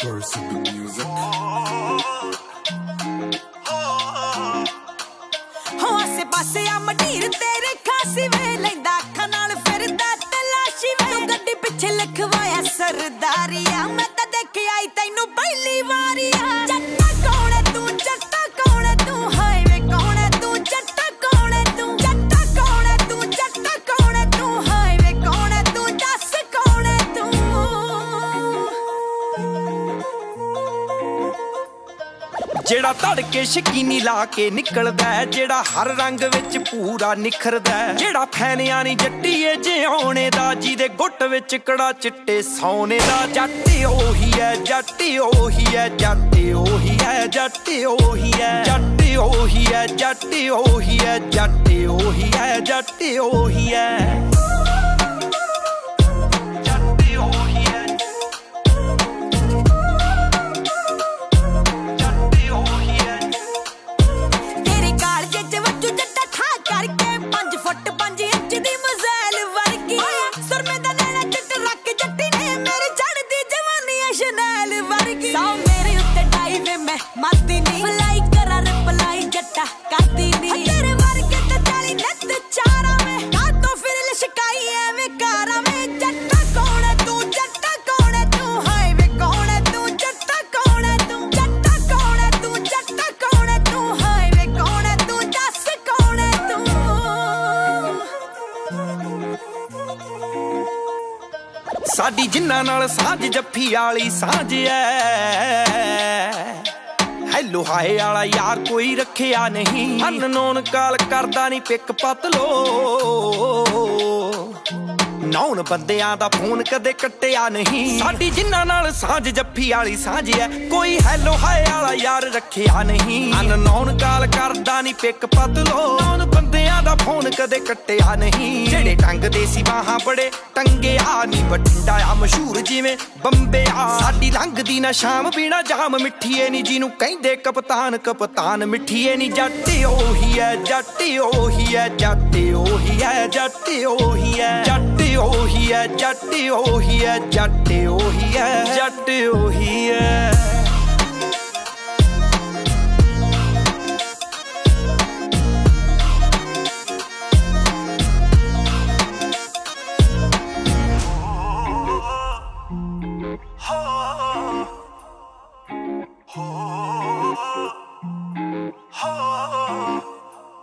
Burst in the music. हो आसे पासे आ मटीर तेरे खासी वे लैंदा अखां नाल फिरदा तलाशी वे तू गड्डी पिछे लिखवाया सरदारिया मैं तां देख आई तैनू पहली वारिया जट्टा कौन है तू जट्टा कौन है तू हाय वे कौन है तू जट्टा कौन है तू जट्टा कौन है तू जट्टा कौन है तू हाय वे कौन है तू दस कौन है तू जेड़ा तड़के शकीनी ला के निकलदा है जेड़ा हर रंग विच पूरा निखरदा है जेड़ा फैनिया नी जट्टीए जिउणे दा जिदे गुट विच कड़ा चिट्टे सौने दा जट्ट ओही है जट्ट ओही है जट्ट ओही है जट्ट ओही है जट्ट ओही है जट्ट ओही है जट्ट ओही है जट्ट ओही है माती नी फ्लाई करा रिप्लाई जट्टा करती नी तेरे वर्गे ते चाली नत चारा में का तो फिर लिशकाई एवे कारा में जट्टा कौन है तू जट्टा कौन है तू हाय वे कौन है तू जट्टा कौन है तू जट्टा कौन है तू जट्टा कौन है तू हाय वे कौन है तू दस कौन है तू साडी जिन्ना नाल साझ जफ्फी वाली साझ है हेलो हाय वाला यार कोई रखिया नहीं अननोन काल करदा नहीं पिक पत लो नौन बंदियां दा फोन कदे कट्टिया नहीं साडी जिन्ना नाल साझ जफ्फी वाली साझ है कोई हेलो हाय वाला यार रखिया नहीं अननोन काल करदा नहीं पिक पत लो नौन बंदियां दा फोन कदे कट्टिया नहीं जेड़े टंग दे सी बाहां बड़े टंगे आ नी बठिंडा आ मशहूर जिवें बंबे आ साडी लंघदी ना शाम बिना जाम मिठीए नी जिनू कहंदे कप्तान कप्तान मिठीए नी जट्ट ओही है जट्ट ओही है जट्ट ओही है जट्ट ओही है जट्ट ओही है जट्ट ओही है जट्ट ओही है जट्ट ओही है